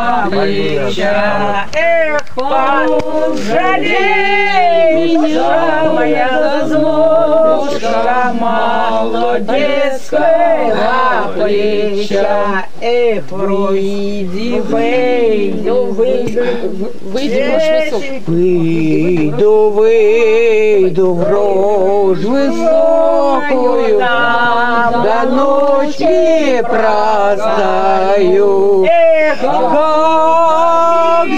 плеча. Эх, пожалей меня, моя зазушка молодецкая плеча. Эх, выйди, выйду, выйду в рожь высокую, до ночи простою. Эх, как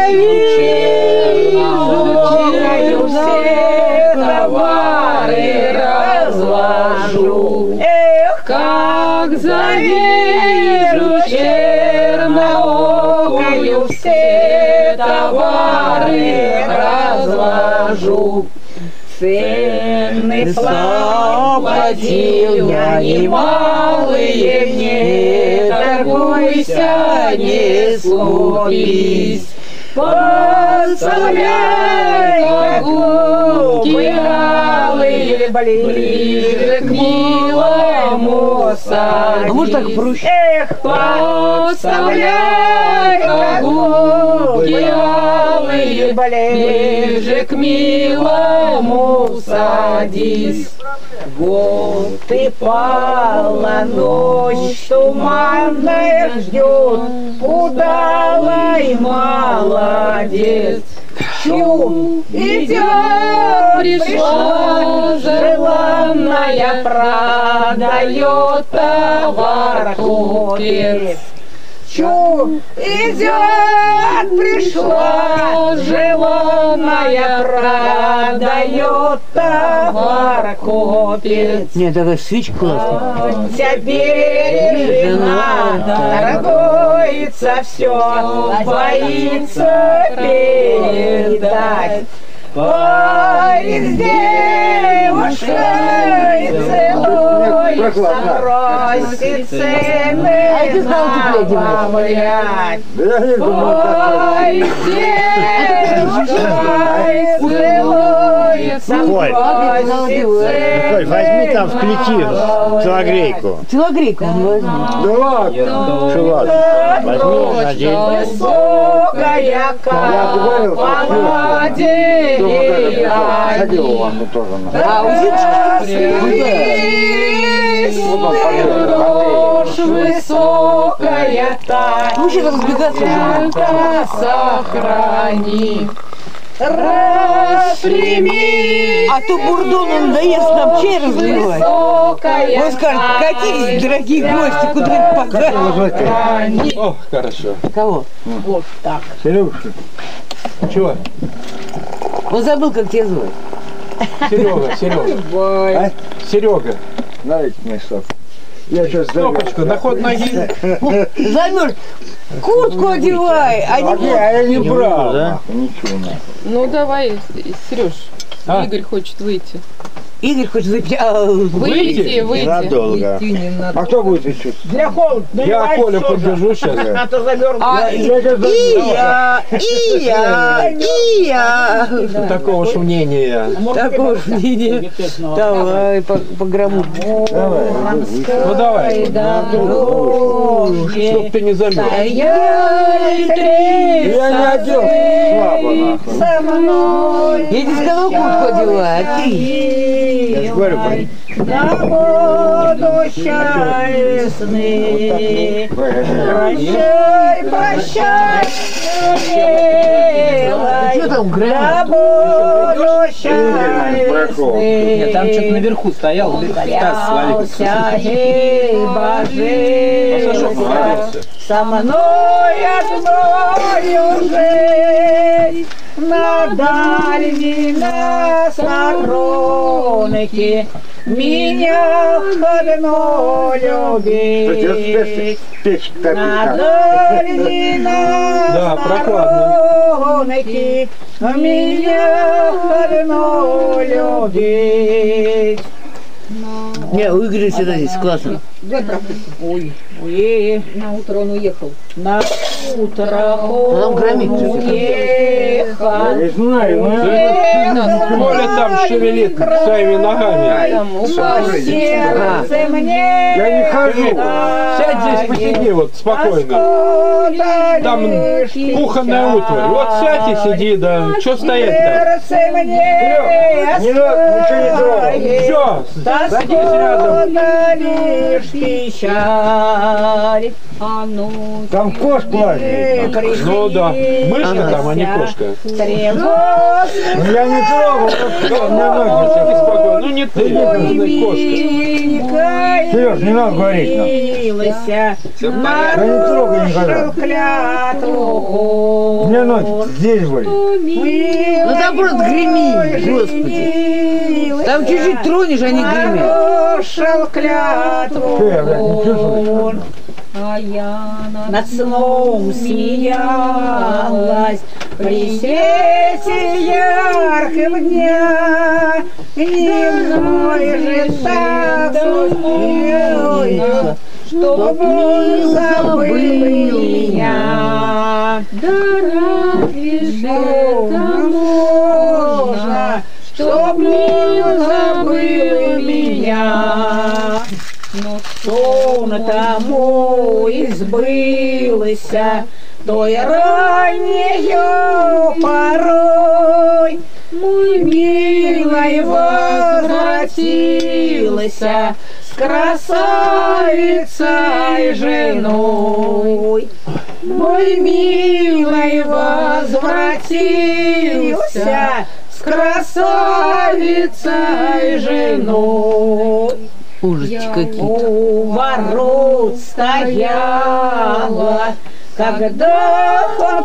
завижу, все товары развожу. Эх, как завижу, черноокую, все товары развожу. Цены заплатил я немалые, не торгуйся, не скупись. Поставляй губы алые ближе к милому садись. А может так проще? Эх, поставляй губы алые ближе к милому садись. Вот и пала ночь туманная, ждет удалый молодец. Чу, идет, пришла желанная, продает товар купец. Чу, идет, пришла желанная, продает товар купец. Нет, такая свечка классная. Теперь жена торгуется, все боится передать. Парень с девушкой целуется, просит цены добавлять. Парень с девушкой целуется, просит цены. Возьми там в клетину телогрейку. Телогрейку возьми. Да ладно. Что ладно? Возьми на день. Высокая капа Ходил у вас тут тоже. А у высокая тайна, ну еще разбегаться сохрани. Распрями. А то бурдон он надоест нам чай разливать. Он скажет, катитесь, дорогие гости, куда-нибудь покажем. О, хорошо. Кого? Вот так. Сережка. Чего? Он забыл, как тебя звать. Серега, Серега. А? Серега. Дайте мне сок. Я сейчас Стопочку, на ход ноги. Замерз. Куртку одевай. А я не брал. Да? Ничего. Ну давай, Сереж, А? Игорь хочет выйти. Игорь хочет выпить. Выйти, выйти. Ненадолго. А кто будет еще? Для холода. Я Колю поддержу сейчас. Это завернут. И я. Такого ж мнения. Такого ж мнения. Давай, по грамму. Давай. Ну давай. Чтоб ты не замерз. Я не одел. Слабо нахуй. Я тебе сказал, куртку одевай, а ты? Я же говорю, На воду счастный. Прощай, прощай, милая. Что там, На воду счастный. Нет, там что-то наверху стоял, таз свалился. Со мной одною жить, на дальней, на сторонке, меня одно любить. На дальней, на сторонке, меня одно любить. Не, у Игоря всегда здесь классно. Ой, ой, На утро он уехал. на утро Там громит. уехал. Не знаю, но Коля там шевелит своими ногами. Там По упал. сердце мне. я не хожу. Сядь здесь, посиди вот спокойно. Там кухонная утварь. Вот сядь и сиди, да. Что стоять там? Сердце мне. Не надо, ничего не трогай. Все, садись рядом. Лишь печаль. А ну. Там кош плачет. Ну да, мышка там, а не кошка. Тревожно. Ну, я не трогал, просто у меня ноги Сиди все. спокойно. Ну не ты, кошка. Серёж, не надо говорить нам. Я не трогай никогда. У меня ноги здесь были. Ну там просто гремит, господи. Там чуть-чуть тронешь, они гремят. Нарушил клятву. Что я, блядь, не чувствую? А я Над сном смеялась при свете яркого дня. Немной же так смеялась, чтоб не забыл меня. да разве же это Можно, чтоб не забыл меня. Но Сон тому избылось, той раннею порой. Мой милой возвратилась с красавицей женой. Мой милой возвратился с красавицей женой. Ужасти какие-то. У ворот стояла, когда он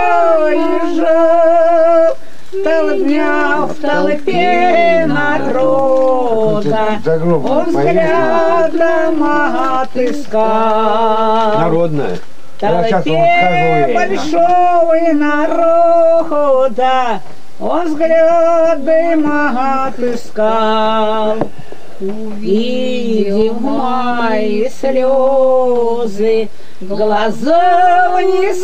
проезжал, толпня в толпе народа, он взглядом отыскал. Народная. В Я сейчас толпе вам скажу ей. большого народа он взглядом отыскал. Увидев мои слезы, глаза вниз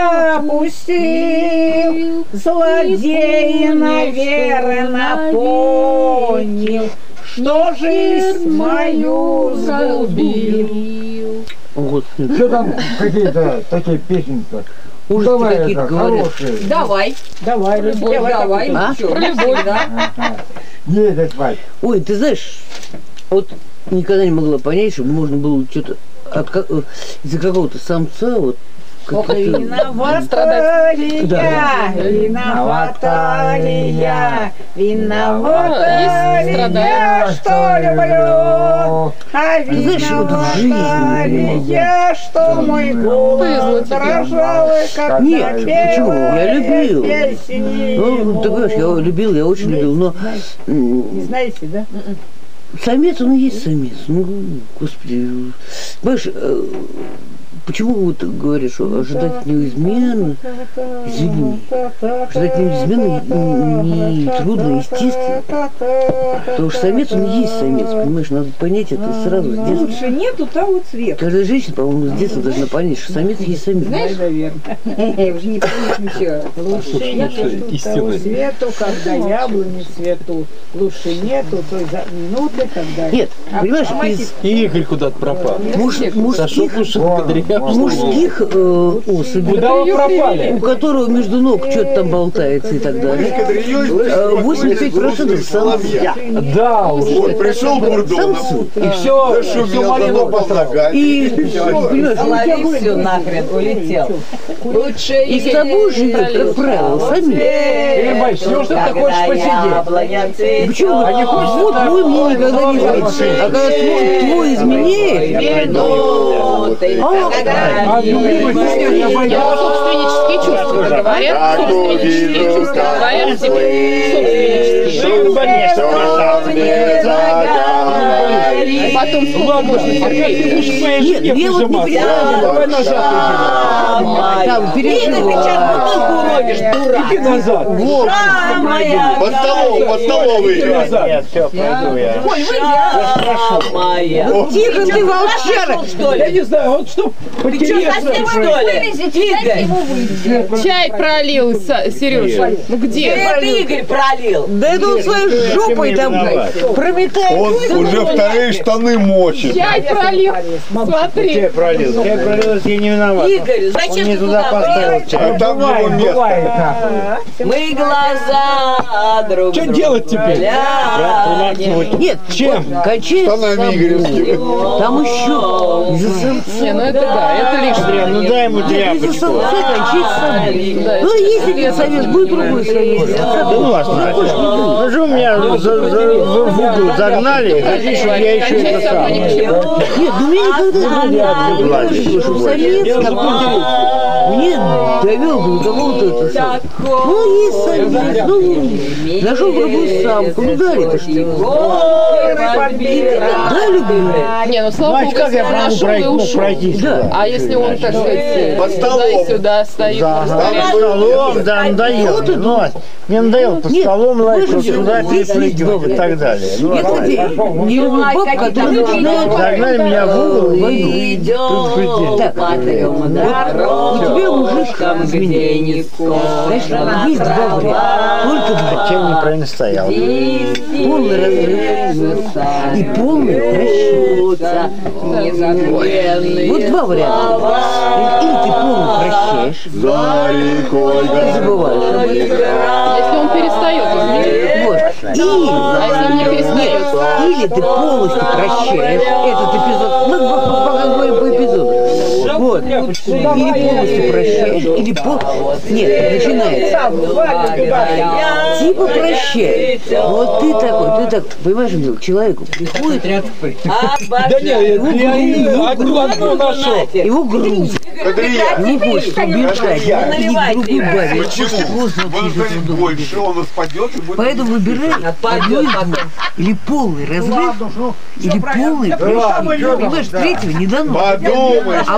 опустил, злодей, наверно, понял, что жизнь мою загубил. О, господи. Что там какие-то такие песенки-то? Ужасти Давай какие-то это, говорят. хорошие. давай. Давай, Любовь, давай. А? Про любовь, да? Едет спать. Ой, ты знаешь, вот никогда не могла понять, чтобы можно было что-то из-за какого-то самца вот Виновата ли Да. я, виновата ли я, виновата Есть ли я, страдания. что люблю, а знаешь, вот в жизни, виновата ли я, что мой голос Повезло тебе. дрожал, как Нет, почему? Я любил. песни. Ну, ты понимаешь, я любил, я очень любил, но Не знаете, да? самец, он и есть самец. Ну, господи, понимаешь, почему вот говоришь, что ожидать от него измены, извини, ожидать от него измены не трудно, естественно. Потому что самец, он и есть самец, понимаешь, надо понять это сразу с детства. Лучше нету того цвета. Каждая женщина, по-моему, с детства должна понять, что самец есть самец. Наверное. Уже не помнишь ничего. Лучше нету того истинный. цвету, когда яблони цветут. Лучше нету той минуты, когда... Нет, понимаешь, из И Игорь куда-то пропал. Сошел мужских лучше кудрявый. особей, Куда вы пропали? у которого между ног что-то там болтается и так далее, 85% самцы. Да, уже. Пришел Бурдонов, Самцы. И все малину поставил. И, понимаешь, Лови все нахрен, улетел. Лучше и с тобой живет, как правило, самец. Ебать, неужто ты хочешь посидеть? Почему? А не хочешь Вот туда? твой мне никогда не изменит. А когда твой изменяет, А любимость я боюсь. Собственнические чувства говорят. Собственнические чувства говорят тебе. Собственнические. Потом Ладно, опять ты будешь по нет, языке я вот не прижиматься. понимаю. Давай нажать. там переживаю. Ногу уронишь, дурак. Иди назад. Моя Под столовый. Нет, все, пойду я. моя. Тихо ты, волчара! Что Я ли? не знаю, вот что Ты что, совсем что ли? Игорь. Чай пролил, Сережа. Ну где? Это Игорь пролил. Да это он своей жопой там прометает. Он уже вторые штаны мочит. Чай пролил. Смотри. Чай пролил, я не виноват. Игорь, зачем Он не ты туда поставил А чай. там его место. Мы глаза друг Что другу делать теперь? глянем. Нет, Чем? кончай Штанами игоревскими. там еще из-за самца. Не, ну это да, это лишнее. Ну дай ему Из-за тряпочку. самца кончай сам. Ну если один совет, будет другой совет. Да ну вас нафиг. Ну же меня в угол загнали, хотите, чтобы я еще это Кончай сам, сам. ни к чему. Нет, ну меня никогда не было, что самец какой-то мне довел до кого-то это сам. Ну есть самец, ну нашел другую самку, ну дали-то что. Да, люблю. Не, ну слава богу, Как если я он могу нашел и ушел. пройтись? Да. А если он, так сказать, Под туда столом. и сюда стоит, Да, просто под рядом. столом, да, надоело. Ну, мне надоело под Нет, столом лазить, слушайте, туда здесь есть перепрыгивать и так далее. Ну, Я, кстати, не люблю баб, которые начинают загнали меня в угол и Идем Так, по трем у тебя мужик, извини, знаешь, есть два варианта, только два. чем неправильно стоял. Полный разрыв и полный прощение. Вот два варианта. Или ты полный прощаешь, За рекой и забываешь об этом. Если он перестает изменять. Вот. А если он не перестает? Или ты полностью прощаешь этот эпизод. Мы пока говорим по эпизоду. Вот. Или полностью прощаешь, или Нет, начинается. Типа прощаешь. Вот ты так, понимаешь, Мил, человеку приходит, Да нет, я одну нашел. его грузит, не хочет убежать, и другой бабе. Почему? Больше он распадет и будет... Поэтому выбирай одну из двух. Или полный разрыв, или полный прощение. Понимаешь, третьего не дано. Подумай.